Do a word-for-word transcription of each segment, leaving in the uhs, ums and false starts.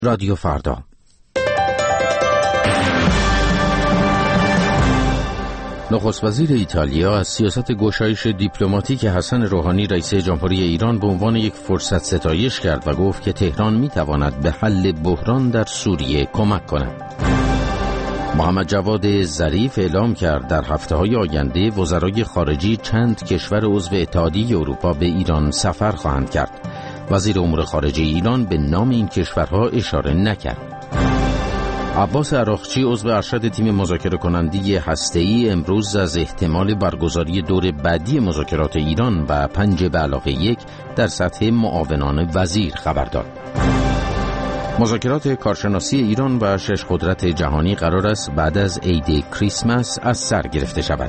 رادیو فردا. نخست وزیر ایتالیا از سیاست گشایش دیپلماتیک حسن روحانی رئیس جمهوری ایران به عنوان یک فرصت ستایش کرد و گفت که تهران می‌تواند به حل بحران در سوریه کمک کند. محمد جواد ظریف اعلام کرد در هفته‌های آینده وزرای خارجه چند کشور عضو اتحادیه اروپا به ایران سفر خواهند کرد. وزیر امور خارجه ایران به نام این کشورها اشاره نکرد. عباس عراقچی عضو ارشد تیم مذاکره کننده هسته‌ای امروز از احتمال برگزاری دور بعدی مذاکرات ایران و پنج به علاوه یک در سطح معاونان وزیر خبر داد. مذاکرات کارشناسی ایران و شش قدرت جهانی قرار است بعد از عید کریسمس از سر گرفته شود.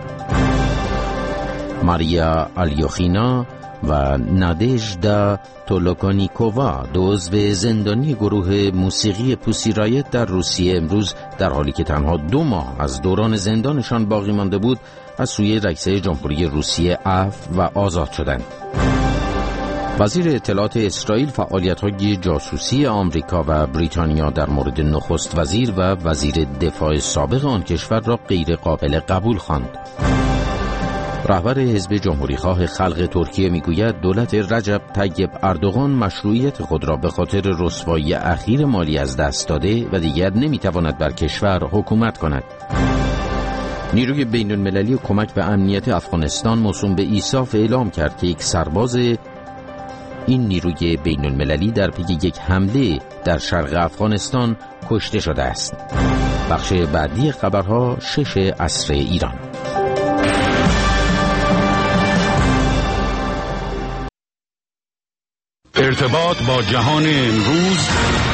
ماریا آلیوخینا و نادژدا تولوکانیکووا دو عضو زندانی گروه موسیقی پوسی رایت در روسیه امروز در حالی که تنها دو ماه از دوران زندانشان باقی مانده بود از سوی رئیس جمهوری روسیه عفو و آزاد شدند. وزیر اطلاعات اسرائیل فعالیت‌های جاسوسی آمریکا و بریتانیا در مورد نخست وزیر و وزیر دفاع سابق آن کشور را غیر قابل قبول خواند. رهبر حزب جمهوری‌خواه خلق ترکیه میگوید دولت رجب طیب اردوغان مشروعیت خود را به خاطر رسوایی اخیر مالی از دست داده و دیگر نمیتواند بر کشور حکومت کند. نیروی بین‌المللی کمک به امنیت افغانستان موسوم به ایساف اعلام کرد که یک سرباز این نیروی بین‌المللی در پی یک حمله در شرق افغانستان کشته شده است. بخش بعدی خبرها شش عصر ایران. ارتباط با جهان امروز